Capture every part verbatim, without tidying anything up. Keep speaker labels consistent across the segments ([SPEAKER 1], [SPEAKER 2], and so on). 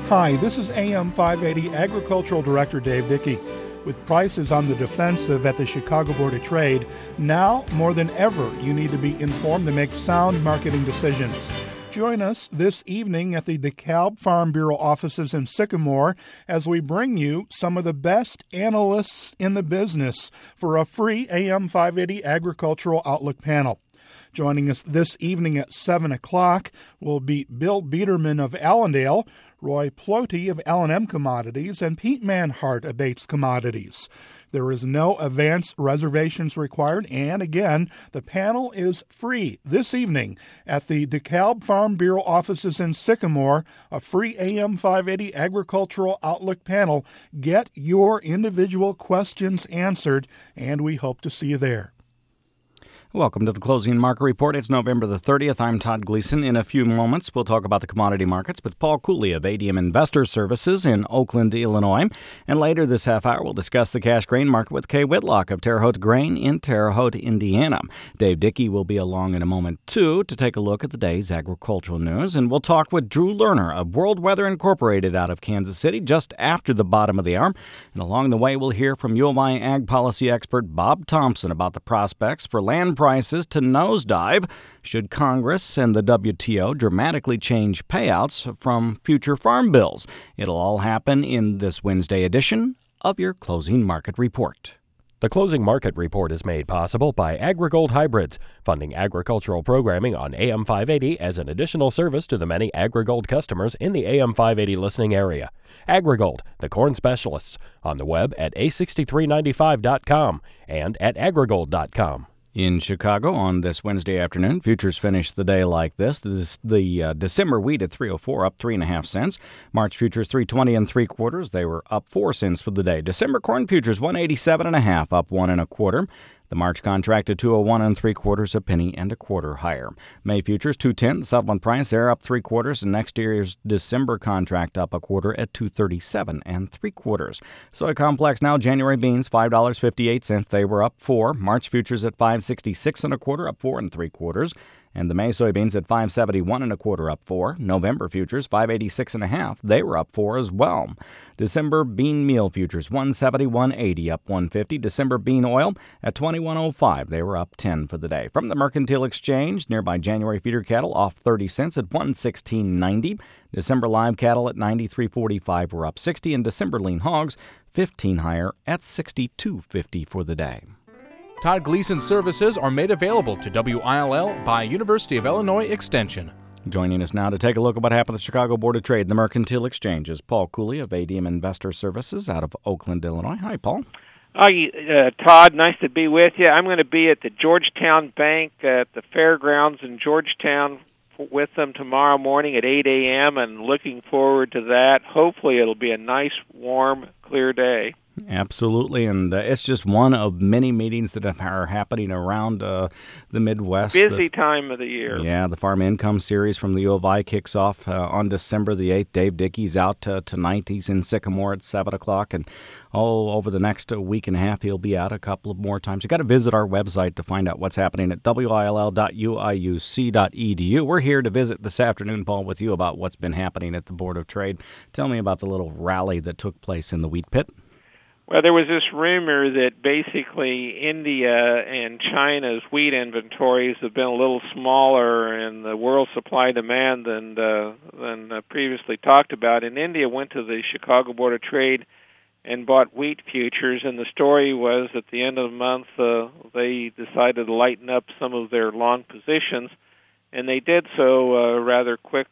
[SPEAKER 1] Hi, this is A M five eighty Agricultural Director Dave Dickey. With prices on the defensive at the Chicago Board of Trade, now more than ever you need to be informed to make sound marketing decisions. Join us this evening at the DeKalb Farm Bureau offices in Sycamore as we bring you some of the best analysts in the business for a free A M five eighty Agricultural Outlook panel. Joining us this evening at seven o'clock will be Bill Biederman of Allendale, Roy Ploty of L and M Commodities, and Pete Manhart of Bates Commodities. There is no advance reservations required, and again, the panel is free this evening at the DeKalb Farm Bureau offices in Sycamore, a free A M five eighty Agricultural Outlook panel. Get your individual questions answered, and we hope to see you there.
[SPEAKER 2] Welcome to the Closing Market Report. It's November the thirtieth. I'm Todd Gleason. In a few moments, we'll talk about the commodity markets with Paul Cooley of A D M Investor Services in Oakland, Illinois. And later this half hour, we'll discuss the cash grain market with Kay Whitlock of Terre Haute Grain in Terre Haute, Indiana. Dave Dickey will be along in a moment, too, to take a look at the day's agricultural news. And we'll talk with Drew Lerner of World Weather Incorporated out of Kansas City just after the bottom of the hour. And along the way, we'll hear from U of I ag policy expert Bob Thompson about the prospects for land prices to nosedive should Congress and the W T O dramatically change payouts from future farm bills. It'll all happen in this Wednesday edition of your Closing Market Report.
[SPEAKER 3] The Closing Market Report is made possible by AgriGold Hybrids, funding agricultural programming on A M five eighty as an additional service to the many AgriGold customers in the A M five eighty listening area. AgriGold, the corn specialists, on the web at A six three nine five dot com and at agrigold dot com.
[SPEAKER 2] In Chicago on this Wednesday afternoon, futures finished the day like this. The, the uh, December wheat at three oh four, up three and a half cents. March futures three twenty and three quarters. They were up four cents for the day. December corn futures one eighty-seven and a half, up one and a quarter. The March contract at two oh one and three quarters, a penny and a quarter higher. May futures two ten, the settlement price there up three quarters, and next year's December contract up a quarter at two thirty-seven and three quarters. Soy complex now, January beans five dollars and fifty-eight cents. They were up four. March futures at five sixty-six and a quarter, up four and three quarters. And the May soybeans at five seventy-one and a quarter, up four. November futures five eighty-six and a half. They were up four as well. December bean meal futures one seventy-one eighty, up one fifty. December bean oil at twenty-one oh five. They were up ten for the day. From the Mercantile Exchange, nearby January feeder cattle off thirty cents at one sixteen ninety. December live cattle at ninety-three forty-five were up sixty, and December lean hogs fifteen higher at sixty-two fifty for the day.
[SPEAKER 4] Todd Gleason services are made available to W I L L by University of Illinois Extension.
[SPEAKER 2] Joining us now to take a look at what happened at the Chicago Board of Trade and the Mercantile Exchange is Paul Cooley of A D M Investor Services out of Oakland, Illinois. Hi, Paul.
[SPEAKER 5] Hi, uh, Todd. Nice to be with you. I'm going to be at the Georgetown Bank at the Fairgrounds in Georgetown with them tomorrow morning at eight a.m. and looking forward to that. Hopefully it'll be a nice, warm, clear day.
[SPEAKER 2] Absolutely, and uh, it's just one of many meetings that are happening around uh, the Midwest.
[SPEAKER 5] Busy
[SPEAKER 2] the,
[SPEAKER 5] time of the year.
[SPEAKER 2] Yeah, the Farm Income Series from the U of I kicks off uh, on December the eighth. Dave Dickey's out uh, tonight. He's in Sycamore at seven o'clock, and all over the next uh, week and a half, he'll be out a couple of more times. You've got to visit our website to find out what's happening at W I L L dot U I U C dot E D U. We're here to visit this afternoon, Paul, with you about what's been happening at the Board of Trade. Tell me about the little rally that took place in the wheat pit.
[SPEAKER 5] Well, there was this rumor that basically India and China's wheat inventories have been a little smaller in the world supply demand than uh, than uh, previously talked about. And India went to the Chicago Board of Trade and bought wheat futures, and the story was at the end of the month uh, they decided to lighten up some of their long positions, and they did so uh, rather quickly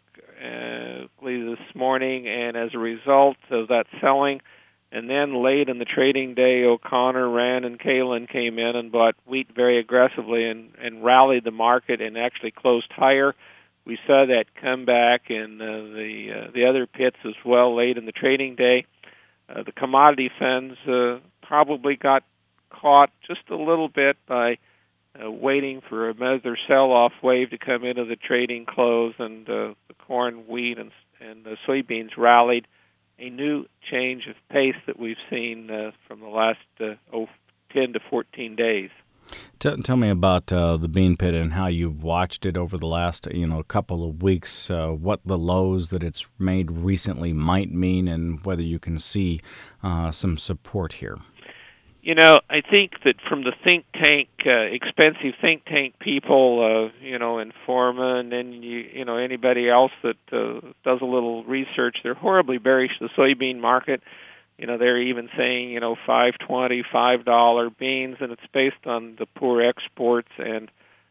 [SPEAKER 5] this morning, and as a result of that selling, and then late in the trading day, O'Connor, Rand, and Kalin came in and bought wheat very aggressively and, and rallied the market and actually closed higher. We saw that come back in uh, the uh, the other pits as well late in the trading day. Uh, the commodity funds uh, probably got caught just a little bit by uh, waiting for another sell-off wave to come into the trading close, and uh, the corn, wheat, and, and the soybeans rallied. A new change of pace that we've seen uh, from the last uh, oh, ten to fourteen days.
[SPEAKER 2] T- tell me about uh, the bean pit and how you've watched it over the last, you know, couple of weeks. Uh, what the lows that it's made recently might mean, and whether you can see uh, some support here.
[SPEAKER 5] You know, I think that from the think tank, uh, expensive think tank people, uh, you know, Informa, and you, you know, anybody else that uh, does a little research, they're horribly bearish the soybean market. You know, they're even saying, you know, five twenty, five dollar beans, and it's based on the poor exports. And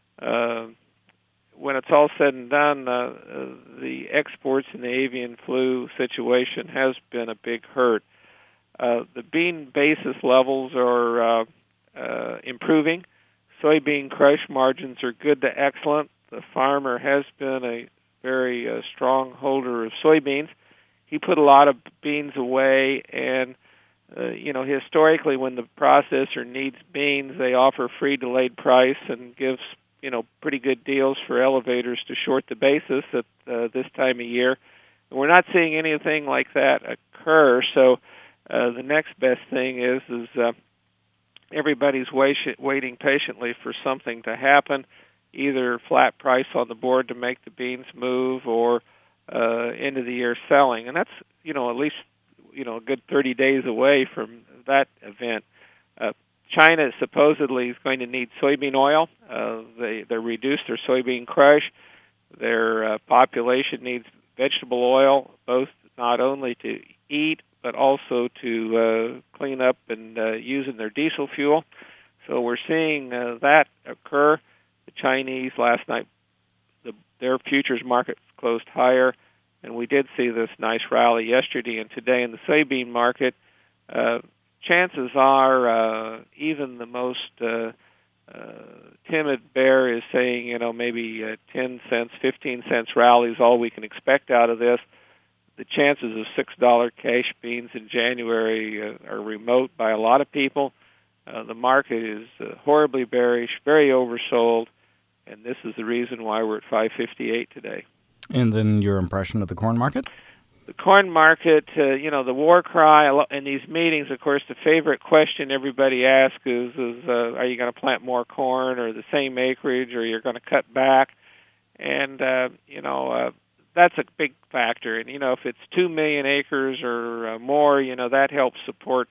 [SPEAKER 5] uh, when it's all said and done, uh, uh, the exports in the avian flu situation has been a big hurt. Uh, the bean basis levels are uh, uh, improving. Soybean crush margins are good to excellent. The farmer has been a very uh, strong holder of soybeans. He put a lot of beans away, and uh, you know, historically, when the processor needs beans, they offer free delayed price and gives, you know, pretty good deals for elevators to short the basis at uh, this time of year. And we're not seeing anything like that occur. So uh, the next best thing is is uh, everybody's wait- waiting patiently for something to happen, either flat price on the board to make the beans move, or uh, end of the year selling, and that's, you know, at least, you know, a good thirty days away from that event. Uh, China supposedly is going to need soybean oil. Uh, they they reduced their soybean crush. Their uh, population needs vegetable oil, both not only to eat but also to uh, clean up and uh, use in their diesel fuel. So we're seeing uh, that occur. The Chinese last night, the, their futures market closed higher, and we did see this nice rally yesterday and today in the soybean market. Uh, chances are uh, even the most uh, uh, timid bear is saying, you know, maybe uh, ten cents, fifteen cents rally is all we can expect out of this. The chances of six dollar cash beans in January uh, are remote by a lot of people. Uh, the market is uh, horribly bearish, very oversold, and this is the reason why we're at five fifty-eight today.
[SPEAKER 2] And then your impression of the corn market?
[SPEAKER 5] The corn market, uh, you know, the war cry in these meetings, of course, the favorite question everybody asks is, is uh, are you going to plant more corn or the same acreage, or you're going to cut back? And, uh, you know, uh, that's a big factor. And, you know, if it's two million acres or uh, more, you know, that helps support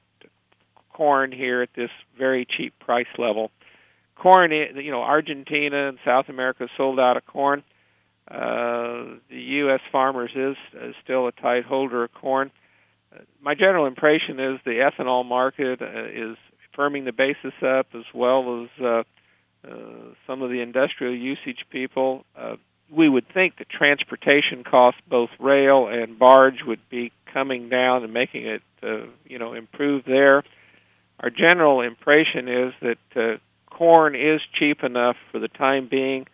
[SPEAKER 5] corn here at this very cheap price level. Corn, you know, Argentina and South America sold out of corn. Uh, the U S farmers is, is still a tight holder of corn. Uh, my general impression is the ethanol market uh, is firming the basis up, as well as uh, uh, some of the industrial usage people. Uh, we would think that transportation costs, both rail and barge, would be coming down and making it, uh, you know, improve there. Our general impression is that uh, corn is cheap enough for the time being.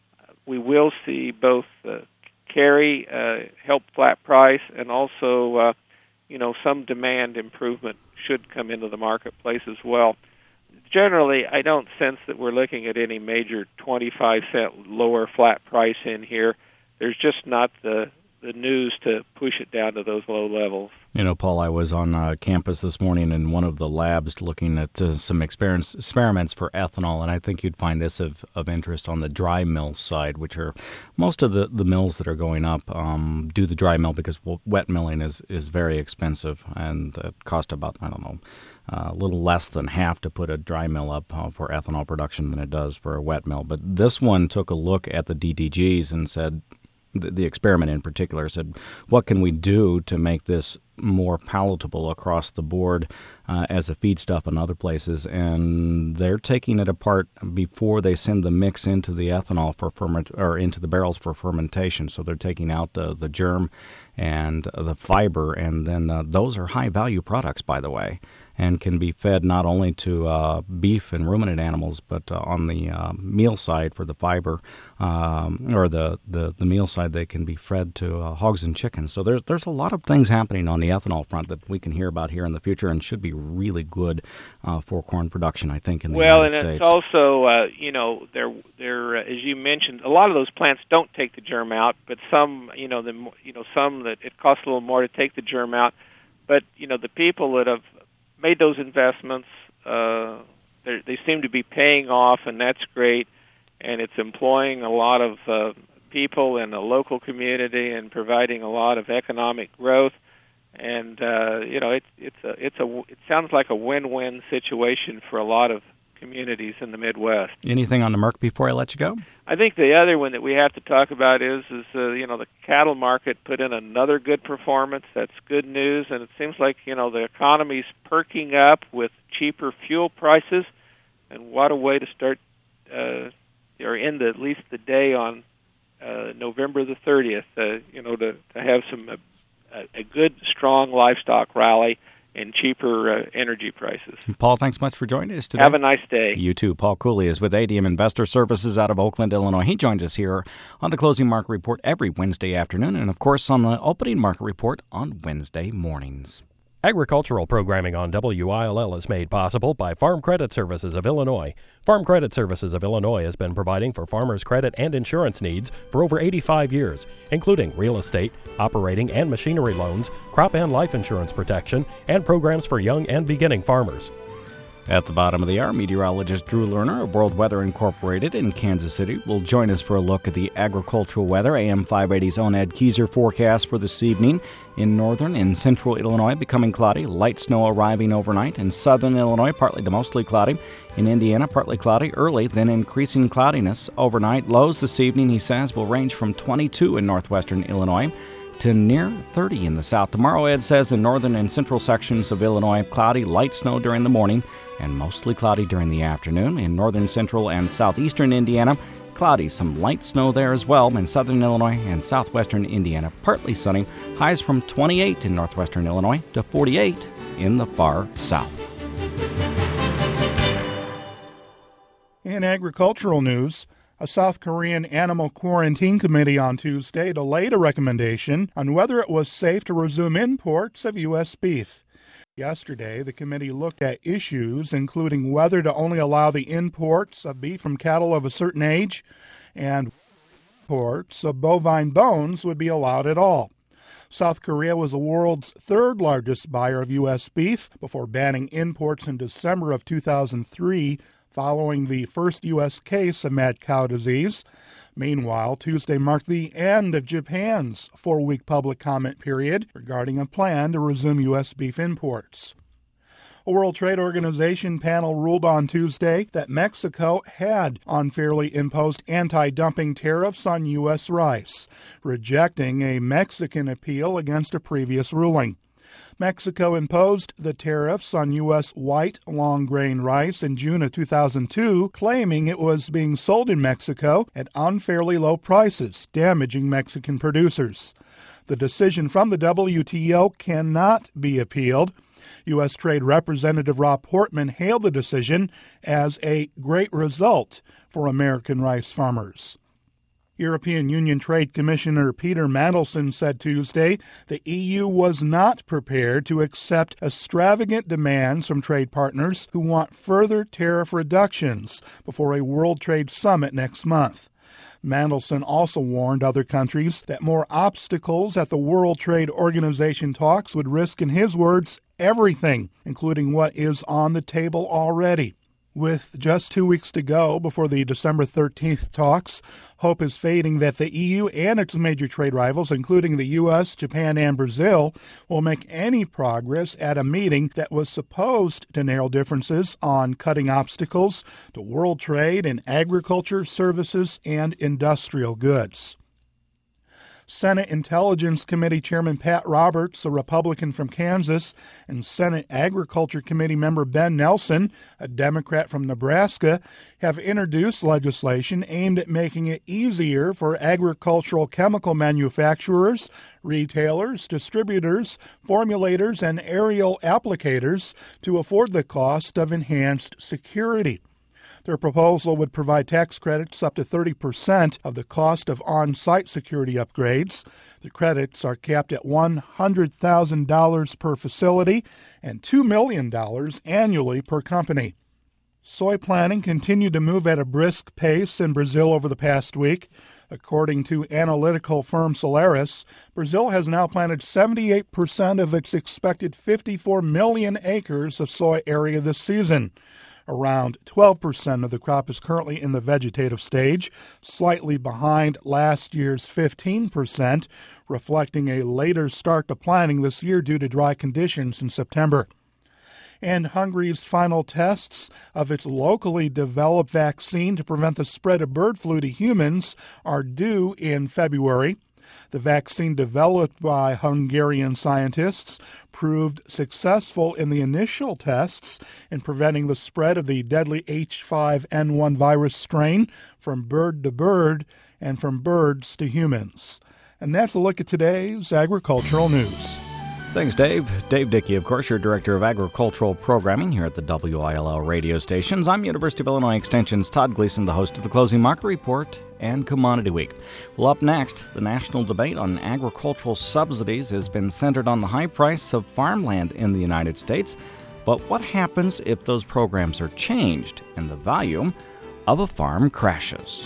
[SPEAKER 5] We will see both uh, carry uh, help flat price, and also, uh, you know, some demand improvement should come into the marketplace as well. Generally, I don't sense that we're looking at any major twenty-five cent lower flat price in here. There's just not the the news to push it down to those low levels.
[SPEAKER 2] You know, Paul, I was on uh, campus this morning in one of the labs looking at uh, some experiments, experiments for ethanol, and I think you'd find this of, of interest on the dry mill side, which are most of the, the mills that are going up um, do the dry mill because wet milling is, is very expensive, and it costs about, I don't know, uh, a little less than half to put a dry mill up uh, for ethanol production than it does for a wet mill. But this one took a look at the D D Gs and said, the, the experiment in particular said, what can we do to make this more palatable across the board uh, as a feedstuff in other places? And they're taking it apart before they send the mix into the ethanol for ferment or into the barrels for fermentation. So they're taking out the, the germ and the fiber, and then uh, those are high value products, by the way, and can be fed not only to uh, beef and ruminant animals, but uh, on the uh, meal side for the fiber, um, or the, the, the meal side, they can be fed to uh, hogs and chickens. So there's there's a lot of things happening on the ethanol front that we can hear about here in the future, and should be really good uh, for corn production, I think, in the
[SPEAKER 5] well,
[SPEAKER 2] United
[SPEAKER 5] and
[SPEAKER 2] States.
[SPEAKER 5] Well, and it's also, uh, you know, they're, they're, uh, as you mentioned, a lot of those plants don't take the germ out, but some, you know, the, you know, some that it costs a little more to take the germ out. But, you know, the people that have made those investments, uh, they seem to be paying off, and that's great. And it's employing a lot of uh, people in the local community and providing a lot of economic growth. And uh, you know, it's it's a it's a it sounds like a win-win situation for a lot of communities in the Midwest.
[SPEAKER 2] Anything on the Merc before I let you go?
[SPEAKER 5] I think the other one that we have to talk about is, is uh, you know, the cattle market put in another good performance. That's good news, and it seems like, you know, the economy's perking up with cheaper fuel prices, and what a way to start, uh, or end at least the day on uh, November the thirtieth, uh, you know, to, to have some uh, a good, strong livestock rally and cheaper uh, energy prices.
[SPEAKER 2] Paul, thanks much for joining us today.
[SPEAKER 5] Have a nice day.
[SPEAKER 2] You too. Paul Cooley is with A D M Investor Services out of Oakland, Illinois. He joins us here on the Closing Market Report every Wednesday afternoon and, of course, on the Opening Market Report on Wednesday mornings.
[SPEAKER 3] Agricultural programming on W I L L is made possible by Farm Credit Services of Illinois. Farm Credit Services of Illinois has been providing for farmers' credit and insurance needs for over eighty-five years, including real estate, operating and machinery loans, crop and life insurance protection, and programs for young and beginning farmers.
[SPEAKER 2] At the bottom of the hour, meteorologist Drew Lerner of World Weather Incorporated in Kansas City will join us for a look at the agricultural weather. A M five eighty's own Ed Keyser forecast for this evening. In northern and central Illinois, becoming cloudy. Light snow arriving overnight. In southern Illinois, partly to mostly cloudy. In Indiana, partly cloudy early, then increasing cloudiness overnight. Lows this evening, he says, will range from twenty-two in northwestern Illinois to near thirty in the south. Tomorrow, Ed says, in northern and central sections of Illinois, cloudy, light snow during the morning, and mostly cloudy during the afternoon. In northern, central, and southeastern Indiana, cloudy, some light snow there as well. In southern Illinois and southwestern Indiana, partly sunny. Highs from twenty-eight in northwestern Illinois to forty-eight in the far south.
[SPEAKER 1] In agricultural news, a South Korean animal quarantine committee on Tuesday delayed a recommendation on whether it was safe to resume imports of U S beef. Yesterday, the committee looked at issues including whether to only allow the imports of beef from cattle of a certain age and imports of bovine bones would be allowed at all. South Korea was the world's third largest buyer of U S beef before banning imports in December of two thousand three following the first U S case of mad cow disease. Meanwhile, Tuesday marked the end of Japan's four-week public comment period regarding a plan to resume U S beef imports. A World Trade Organization panel ruled on Tuesday that Mexico had unfairly imposed anti-dumping tariffs on U S rice, rejecting a Mexican appeal against a previous ruling. Mexico imposed the tariffs on U S white long-grain rice in June of two thousand two, claiming it was being sold in Mexico at unfairly low prices, damaging Mexican producers. The decision from the W T O cannot be appealed. U S. Trade Representative Rob Portman hailed the decision as a great result for American rice farmers. European Union Trade Commissioner Peter Mandelson said Tuesday the E U was not prepared to accept extravagant demands from trade partners who want further tariff reductions before a World Trade Summit next month. Mandelson also warned other countries that more obstacles at the World Trade Organization talks would risk, in his words, everything, including what is on the table already. With just two weeks to go before the December thirteenth talks, hope is fading that the E U and its major trade rivals, including the U S, Japan, and Brazil, will make any progress at a meeting that was supposed to narrow differences on cutting obstacles to world trade in agriculture, services, and industrial goods. Senate Intelligence Committee Chairman Pat Roberts, a Republican from Kansas, and Senate Agriculture Committee member Ben Nelson, a Democrat from Nebraska, have introduced legislation aimed at making it easier for agricultural chemical manufacturers, retailers, distributors, formulators, and aerial applicators to afford the cost of enhanced security. Their proposal would provide tax credits up to thirty percent of the cost of on-site security upgrades. The credits are capped at one hundred thousand dollars per facility and two million dollars annually per company. Soy planting continued to move at a brisk pace in Brazil over the past week. According to analytical firm Solaris, Brazil has now planted seventy-eight percent of its expected fifty-four million acres of soy area this season. Around twelve percent of the crop is currently in the vegetative stage, slightly behind last year's fifteen percent, reflecting a later start to planting this year due to dry conditions in September. And Hungary's final tests of its locally developed vaccine to prevent the spread of bird flu to humans are due in February. The vaccine developed by Hungarian scientists proved successful in the initial tests in preventing the spread of the deadly H five N one virus strain from bird to bird and from birds to humans. And that's a look at today's agricultural news.
[SPEAKER 2] Thanks, Dave. Dave Dickey, of course, your Director of Agricultural Programming here at the W I L L radio stations. I'm University of Illinois Extension's Todd Gleason, the host of the Closing Market Report and Commodity Week. Well, up next, the national debate on agricultural subsidies has been centered on the high price of farmland in the United States. But what happens if those programs are changed and the value of a farm crashes?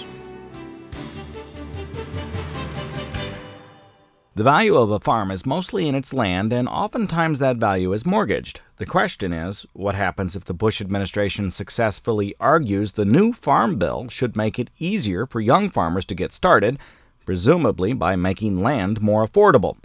[SPEAKER 2] The value of a farm is mostly in its land, and oftentimes that value is mortgaged. The question is, what happens if the Bush administration successfully argues the new farm bill should make it easier for young farmers to get started, presumably by making land more affordable?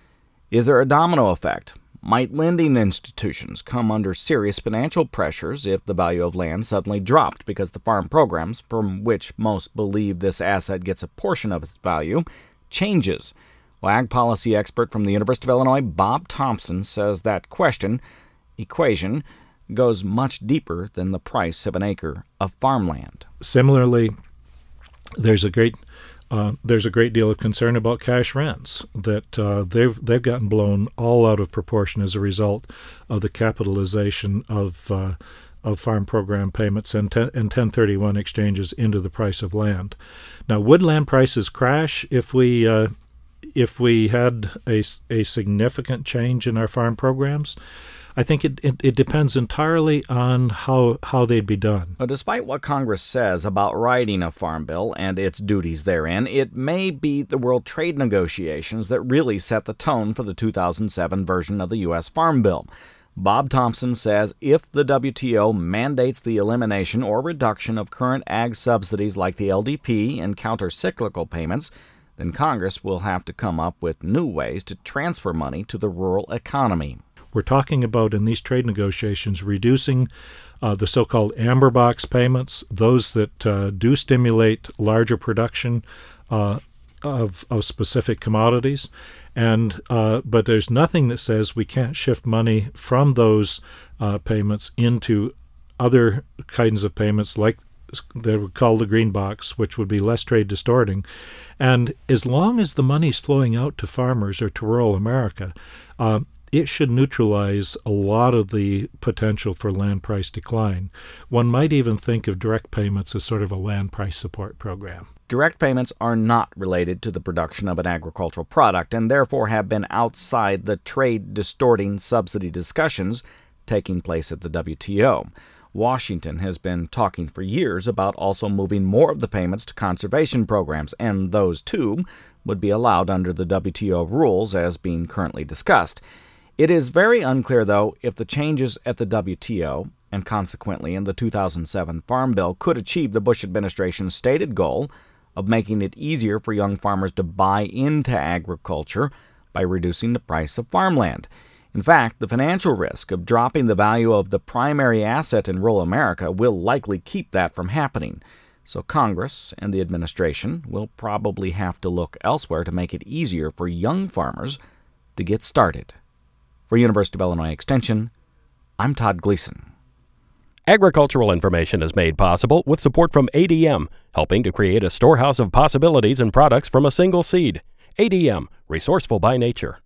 [SPEAKER 2] Is there a domino effect? Might lending institutions come under serious financial pressures if the value of land suddenly dropped because the farm programs, from which most believe this asset gets a portion of its value, changes? Well, ag policy expert from the University of Illinois, Bob Thompson, says that question, equation, goes much deeper than the price of an acre of farmland.
[SPEAKER 6] Similarly, there's a great uh, there's a great deal of concern about cash rents, that uh, they've they've gotten blown all out of proportion as a result of the capitalization of uh, of farm program payments and, ten, and ten thirty-one exchanges into the price of land. Now, would land prices crash if we uh, if we had a, a significant change in our farm programs? I think it, it, it depends entirely on how how they'd be done.
[SPEAKER 2] Well, despite what Congress says about writing a farm bill and its duties therein, it may be the World Trade negotiations that really set the tone for the two thousand seven version of the U S Farm Bill. Bob Thompson says if the W T O mandates the elimination or reduction of current ag subsidies like the L D P and counter-cyclical payments, then Congress will have to come up with new ways to transfer money to the rural economy.
[SPEAKER 6] We're talking about, in these trade negotiations, reducing uh, the so-called amber box payments, those that uh, do stimulate larger production uh, of, of specific commodities. And uh, but there's nothing that says we can't shift money from those uh, payments into other kinds of payments like they would call the green box, which would be less trade distorting. And as long as the money's flowing out to farmers or to rural America, uh, it should neutralize a lot of the potential for land price decline. One might even think of direct payments as sort of a land price support program.
[SPEAKER 2] Direct payments are not related to the production of an agricultural product and therefore have been outside the trade-distorting subsidy discussions taking place at the W T O. Washington has been talking for years about also moving more of the payments to conservation programs, and those, too, would be allowed under the W T O rules as being currently discussed. It is very unclear, though, if the changes at the W T O, and consequently in the two thousand seven Farm Bill, could achieve the Bush administration's stated goal of making it easier for young farmers to buy into agriculture by reducing the price of farmland. In fact, the financial risk of dropping the value of the primary asset in rural America will likely keep that from happening. So Congress and the administration will probably have to look elsewhere to make it easier for young farmers to get started. For University of Illinois Extension, I'm Todd Gleason.
[SPEAKER 3] Agricultural information is made possible with support from A D M, helping to create a storehouse of possibilities and products from a single seed. A D M, resourceful by nature.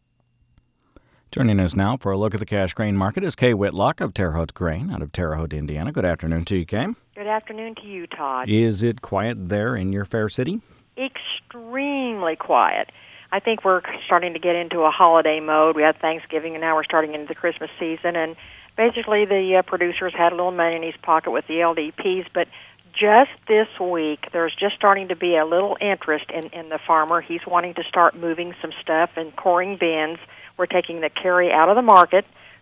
[SPEAKER 2] Joining us now for a look at the cash grain market is Kay Whitlock of Terre Haute Grain out of Terre Haute, Indiana. Good afternoon to you, Kay.
[SPEAKER 7] Good afternoon to you, Todd.
[SPEAKER 2] Is it quiet there in your fair city?
[SPEAKER 7] Extremely quiet. I think we're starting to get into a holiday mode. We had Thanksgiving, and now we're starting into the Christmas season. And basically, the uh, producers had a little money in his pocket with the L D Ps. But just this week, there's just starting to be a little interest in, in the farmer. He's wanting to start moving some stuff and coring bins. We're taking the carry out of the market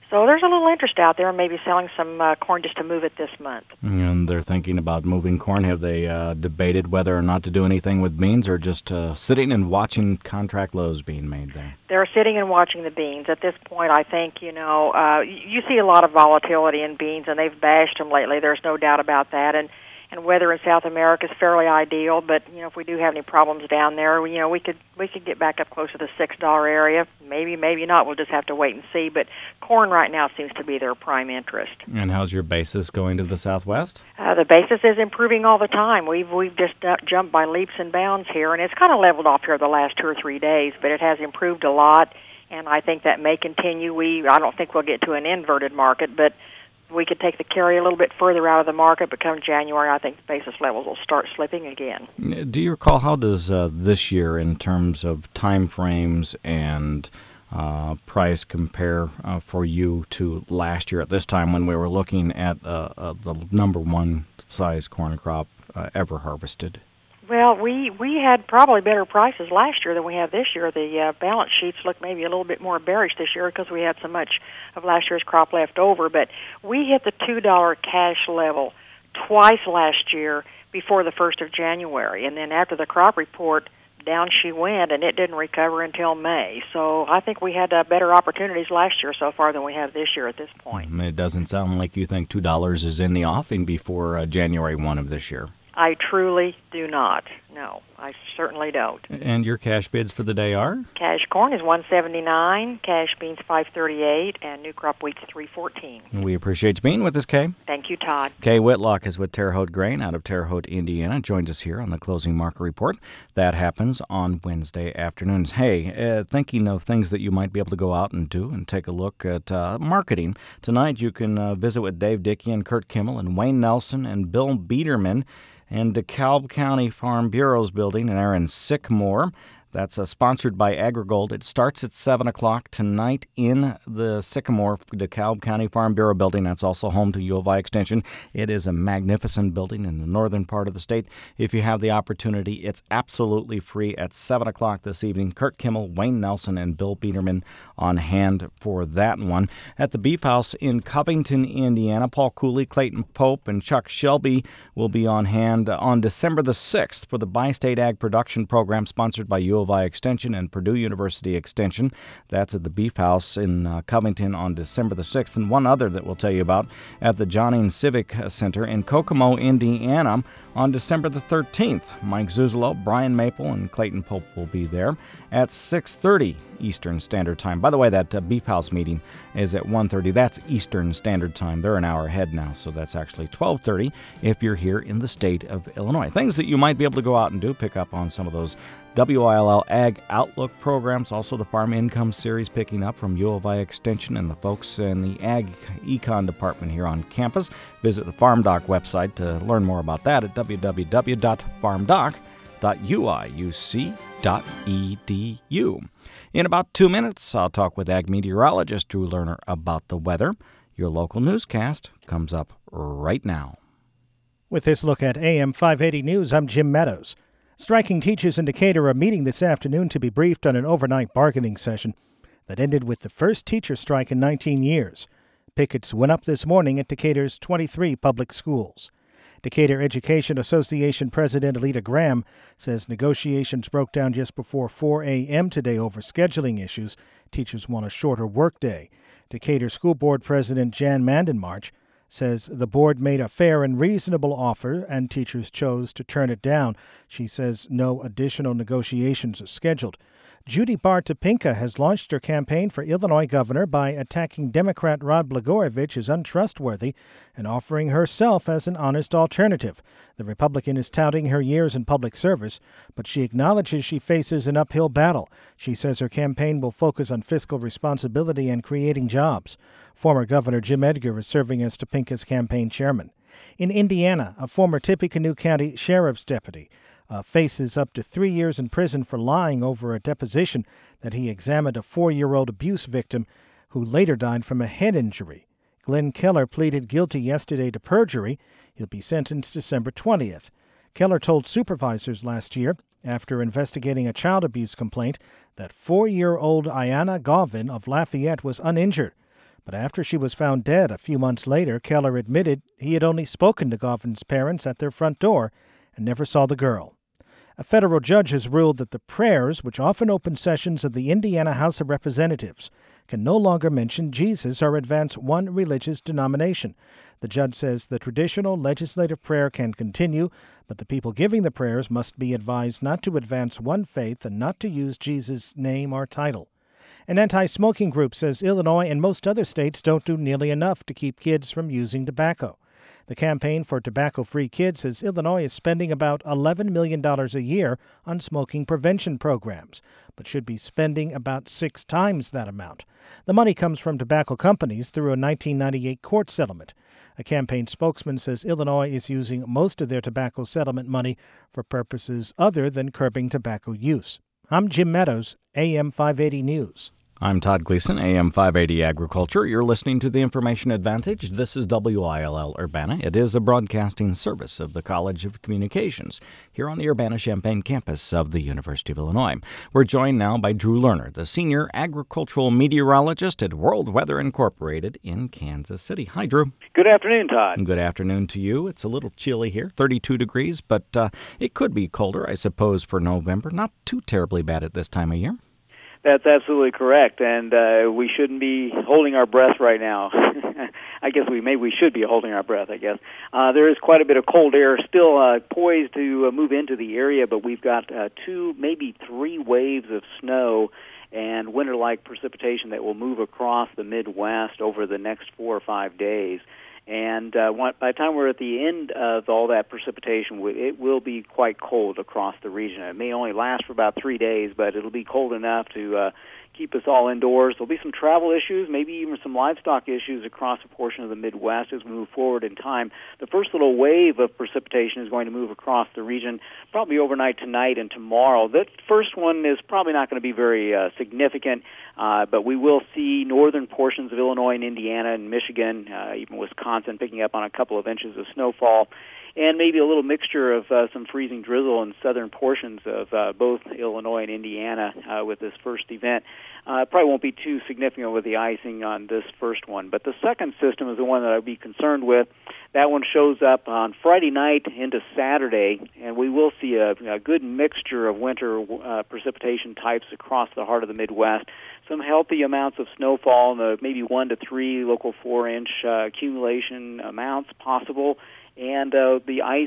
[SPEAKER 7] So there's a little interest out there, maybe selling some uh, corn just to move it this month.
[SPEAKER 2] And they're thinking about moving corn. Have they uh, debated whether or not to do anything with beans, or just uh, sitting and watching contract lows being made there?
[SPEAKER 7] They're sitting and watching the beans. At this point, I think, you know, uh, you see a lot of volatility in beans, and they've bashed them lately. There's no doubt about that. And And weather in South America is fairly ideal, but you know, if we do have any problems down there, you know, we could we could get back up close to the six dollar area. Maybe, maybe not. We'll just have to wait and see. But corn right now seems to be their prime interest.
[SPEAKER 2] And how's your basis going to the Southwest?
[SPEAKER 7] Uh, the basis is improving all the time. We've we've just uh, jumped by leaps and bounds here, and it's kind of leveled off here the last two or three days. But it has improved a lot, and I think that may continue. We I don't think we'll get to an inverted market, but we could take the carry a little bit further out of the market, but come January, I think the basis levels will start slipping again.
[SPEAKER 2] Do you recall, how does uh, this year, in terms of time frames and uh, price, compare uh, for you to last year at this time when we were looking at uh, uh, the number one size corn crop uh, ever harvested?
[SPEAKER 7] Well, we, we had probably better prices last year than we have this year. The uh, balance sheets look maybe a little bit more bearish this year because we had so much of last year's crop left over. But we hit the two dollar cash level twice last year before the first of January. And then after the crop report, down she went, and it didn't recover until May. So I think we had uh, better opportunities last year so far than we have this year at this point.
[SPEAKER 2] It doesn't sound like you think two dollars is in the offing before uh, January first of this year.
[SPEAKER 7] I truly do not. No, I certainly don't.
[SPEAKER 2] And your cash bids for the day are?
[SPEAKER 7] Cash corn is one seventy-nine, cash beans five thirty-eight, and new crop wheat's three fourteen.
[SPEAKER 2] We appreciate you being with us, Kay.
[SPEAKER 7] Thank you, Todd.
[SPEAKER 2] Kay Whitlock is with Terre Haute Grain out of Terre Haute, Indiana. Joins us here on the Closing Market Report. That happens on Wednesday afternoons. Hey, uh, thinking of things that you might be able to go out and do and take a look at uh, marketing. Tonight you can uh, visit with Dave Dickey and Kurt Kimmel and Wayne Nelson and Bill Biederman and DeKalb County Farm Bureau's building, and they're in Sycamore. That's uh, sponsored by AgriGold. It starts at seven o'clock tonight in the Sycamore DeKalb County Farm Bureau building. That's also home to U of I Extension. It is a magnificent building in the northern part of the state. If you have the opportunity, it's absolutely free at seven o'clock this evening. Kurt Kimmel, Wayne Nelson, and Bill Biederman on hand for that one. At the Beef House in Covington, Indiana, Paul Cooley, Clayton Pope, and Chuck Shelby will be on hand on December the sixth for the Bi-State Ag Production Program sponsored by U of I Extension and Purdue University Extension. That's at the Beef House in uh, Covington on December the sixth. And one other that we'll tell you about at the Johnnine Civic Center in Kokomo, Indiana on December the thirteenth. Mike Zuzolo, Brian Maple, and Clayton Pope will be there at six thirty Eastern Standard Time. By the way, that uh, Beef House meeting is at one thirty. That's Eastern Standard Time. They're an hour ahead now, so that's actually twelve thirty if you're here in the state of Illinois. Things that you might be able to go out and do, pick up on some of those W I L L Ag Outlook programs, also the Farm Income Series picking up from U of I Extension and the folks in the Ag Econ department here on campus. Visit the FarmDoc website to learn more about that at w w w dot farm doc dot u i u c dot e d u. In about two minutes, I'll talk with ag meteorologist Drew Lerner about the weather. Your local newscast comes up right now.
[SPEAKER 8] With this look at A M five eighty News, I'm Jim Meadows. Striking teachers in Decatur are meeting this afternoon to be briefed on an overnight bargaining session that ended with the first teacher strike in nineteen years. Pickets went up this morning at Decatur's twenty-three public schools. Decatur Education Association President Alita Graham says negotiations broke down just before four a.m. today over scheduling issues. Teachers want a shorter workday. Decatur School Board President Jan Mandenmarch says the board made a fair and reasonable offer and teachers chose to turn it down. She says no additional negotiations are scheduled. Judy Bart Topinka has launched her campaign for Illinois governor by attacking Democrat Rod Blagojevich as untrustworthy and offering herself as an honest alternative. The Republican is touting her years in public service, but she acknowledges she faces an uphill battle. She says her campaign will focus on fiscal responsibility and creating jobs. Former Governor Jim Edgar is serving as Topinka's campaign chairman. In Indiana, a former Tippecanoe County Sheriff's deputy Uh, faces up to three years in prison for lying over a deposition that he examined a four-year-old abuse victim who later died from a head injury. Glenn Keller pleaded guilty yesterday to perjury. He'll be sentenced December twentieth. Keller told supervisors last year, after investigating a child abuse complaint, that four-year-old Ayanna Galvin of Lafayette was uninjured. But after she was found dead a few months later, Keller admitted he had only spoken to Gauvin's parents at their front door and never saw the girl. A federal judge has ruled that the prayers, which often open sessions of the Indiana House of Representatives, can no longer mention Jesus or advance one religious denomination. The judge says the traditional legislative prayer can continue, but the people giving the prayers must be advised not to advance one faith and not to use Jesus' name or title. An anti-smoking group says Illinois and most other states don't do nearly enough to keep kids from using tobacco. The Campaign for Tobacco-Free Kids says Illinois is spending about eleven million dollars a year on smoking prevention programs, but should be spending about six times that amount. The money comes from tobacco companies through a nineteen ninety-eight court settlement. A campaign spokesman says Illinois is using most of their tobacco settlement money for purposes other than curbing tobacco use. I'm Jim Meadows, A M five eighty News.
[SPEAKER 2] I'm Todd Gleason, A M five eighty Agriculture. You're listening to the Information Advantage. This is W I L L Urbana. It is a broadcasting service of the College of Communications here on the Urbana-Champaign campus of the University of Illinois. We're joined now by Drew Lerner, the Senior Agricultural Meteorologist at World Weather Incorporated in Kansas City. Hi, Drew.
[SPEAKER 9] Good afternoon, Todd.
[SPEAKER 2] And good afternoon to you. It's a little chilly here, thirty-two degrees, but uh, it could be colder, I suppose, for November. Not too terribly bad at this time of year.
[SPEAKER 9] That's absolutely correct, and uh, we shouldn't be holding our breath right now. I guess we maybe we should be holding our breath, I guess. Uh, there is quite a bit of cold air still uh, poised to uh, move into the area, but we've got uh, two, maybe three waves of snow and winter-like precipitation that will move across the Midwest over the next four or five days. And uh, by the time we're at the end of all that precipitation, it will be quite cold across the region. It may only last for about three days, but it'll be cold enough to uh, keep us all indoors. There'll be some travel issues, maybe even some livestock issues across a portion of the Midwest as we move forward in time. The first little wave of precipitation is going to move across the region probably overnight tonight and tomorrow. That first one is probably not going to be very uh, significant, uh, but we will see northern portions of Illinois and Indiana and Michigan, uh, even Wisconsin, picking up on a couple of inches of snowfall, and maybe a little mixture of uh, some freezing drizzle in southern portions of uh, both Illinois and Indiana uh, with this first event. Uh, probably won't be too significant with the icing on this first one. But the second system is the one that I'd be concerned with. That one shows up on Friday night into Saturday, and we will see a, a good mixture of winter uh, precipitation types across the heart of the Midwest. Some healthy amounts of snowfall, in the maybe one to three local four-inch uh, accumulation amounts possible, and uh, the ice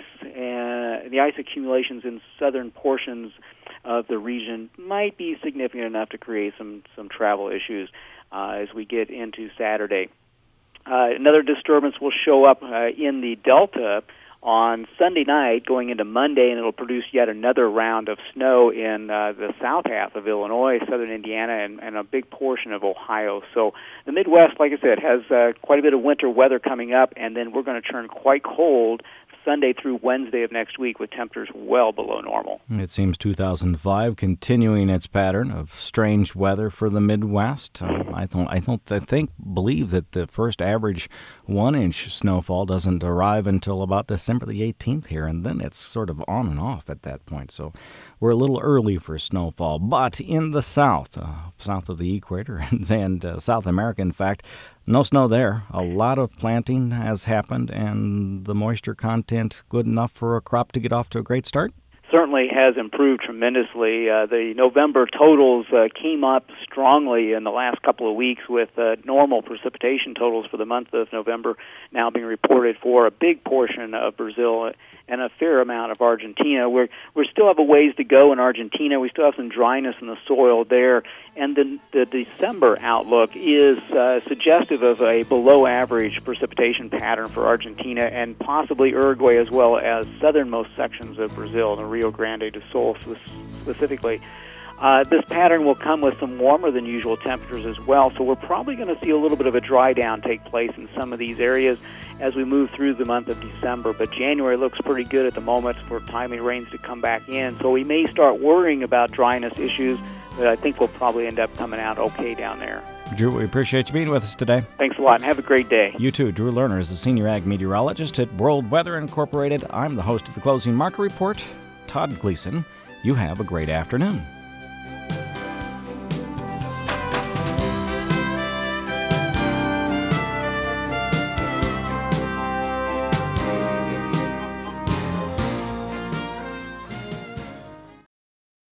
[SPEAKER 9] uh, the ice accumulations in southern portions of the region might be significant enough to create some some travel issues uh, as we get into Saturday. Uh, another disturbance will show up uh, in the Delta on Sunday night going into Monday, and it'll produce yet another round of snow in uh, the south half of Illinois, southern Indiana, and, and a big portion of Ohio. So the Midwest, like I said, has uh, quite a bit of winter weather coming up, and then we're going to turn quite cold Sunday through Wednesday of next week with temperatures well below normal.
[SPEAKER 2] It seems two thousand five continuing its pattern of strange weather for the Midwest. Uh, I don't, I don't, I think, believe that the first average one-inch snowfall doesn't arrive until about December the eighteenth here, and then it's sort of on and off at that point. So we're a little early for snowfall. But in the south, uh, south of the equator, and, and uh, South America, in fact, no snow there. A lot of planting has happened, and the moisture content good enough for a crop to get off to a great start?
[SPEAKER 9] Certainly has improved tremendously. Uh, the November totals uh, came up strongly in the last couple of weeks with uh, normal precipitation totals for the month of November now being reported for a big portion of Brazil and a fair amount of Argentina. We're, we still have a ways to go in Argentina. We still have some dryness in the soil there. And the, the December outlook is uh, suggestive of a below-average precipitation pattern for Argentina and possibly Uruguay as well as southernmost sections of Brazil, the Rio Grande do Sul specifically. Uh, this pattern will come with some warmer than usual temperatures as well, so we're probably going to see a little bit of a dry down take place in some of these areas as we move through the month of December. But January looks pretty good at the moment for timely rains to come back in, so we may start worrying about dryness issues, but I think we'll probably end up coming out okay down there.
[SPEAKER 2] Drew, we appreciate you being with us today.
[SPEAKER 9] Thanks a lot, and have a great day.
[SPEAKER 2] You too. Drew Lerner is the Senior Ag Meteorologist at World Weather Incorporated. I'm the host of the Closing Market Report, Todd Gleason. You have a great afternoon.